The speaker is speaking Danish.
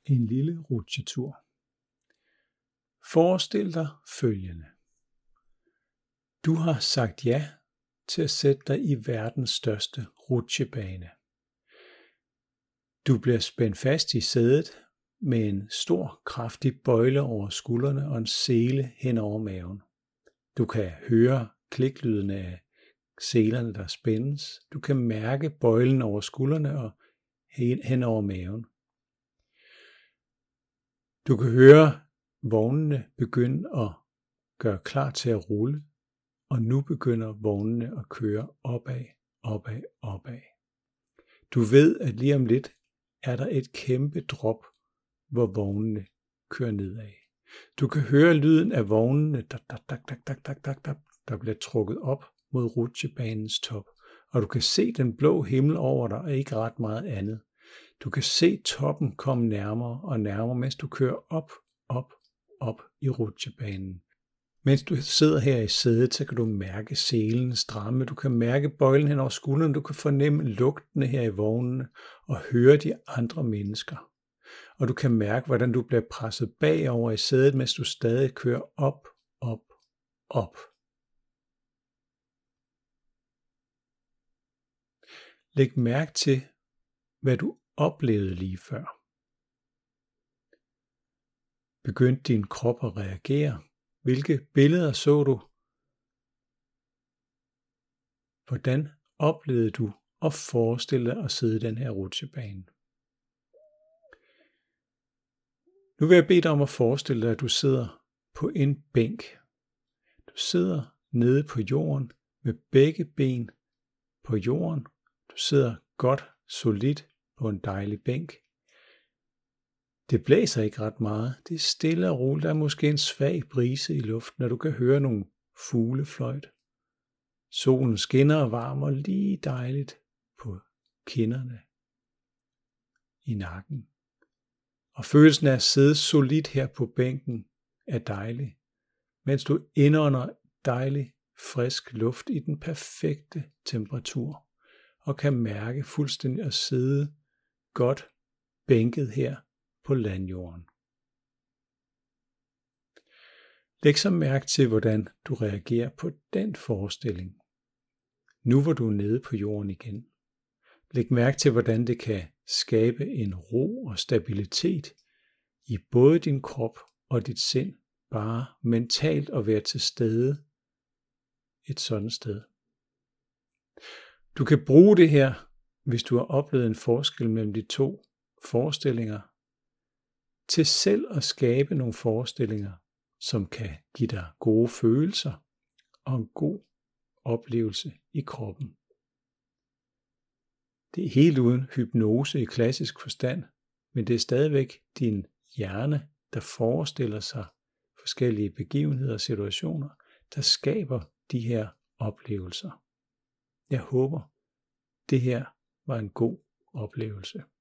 En lille rutsjetur. Forestil dig følgende. Du har sagt ja til at sætte dig i verdens største rutsjebane. Du bliver spændt fast i sædet med en stor, kraftig bøjle over skuldrene og en sele hen over maven. Du kan høre kliklyden af selerne, der spændes. Du kan mærke bøjlen over skuldrene og hen over maven. Du kan høre vognene begynde at gøre klar til at rulle, og nu begynder vognene at køre opad. Du ved, at lige om lidt er der et kæmpe drop, hvor vognene kører nedad. Du kan høre lyden af vognene, der bliver trukket op mod rutsjebanens top, og du kan se den blå himmel over dig og ikke ret meget andet. Du kan se toppen komme nærmere og nærmere, mens du kører op i rutsjebanen. Mens du sidder her i sædet, så kan du mærke selen stramme, du kan mærke bøjlen hen over skulderen, du kan fornemme lugtene her i vognene og høre de andre mennesker. Og du kan mærke, hvordan du bliver presset bagover i sædet, mens du stadig kører op. Læg mærke til, hvad du oplevede lige før. Begyndte din krop at reagere? Hvilke billeder så du? Hvordan oplevede du at forestille dig at sidde i den her rutsjebane? Nu vil jeg bede dig om at forestille dig, at du sidder på en bænk. Du sidder nede på jorden med begge ben på jorden. Du sidder godt solidt på en dejlig bænk. Det blæser ikke ret meget. Det er stille og roligt. Der er måske en svag brise i luften, og du kan høre nogle fuglefløjt. Solen skinner og varmer lige dejligt på kinderne, i nakken. Og følelsen af at sidde solidt her på bænken er dejlig, mens du indånder dejlig, frisk luft i den perfekte temperatur, og kan mærke fuldstændig at sidde godt bænket her på landjorden. Læg så mærke til, hvordan du reagerer på den forestilling. Nu hvor du er nede på jorden igen. Læg mærke til, hvordan det kan skabe en ro og stabilitet i både din krop og dit sind, bare mentalt at være til stede et sådan sted. Du kan bruge det her, hvis du har oplevet en forskel mellem de to forestillinger, til selv at skabe nogle forestillinger, som kan give dig gode følelser og en god oplevelse i kroppen. Det er helt uden hypnose i klassisk forstand, men det er stadigvæk din hjerne, der forestiller sig forskellige begivenheder og situationer, der skaber de her oplevelser. Jeg håber, det her var en god oplevelse.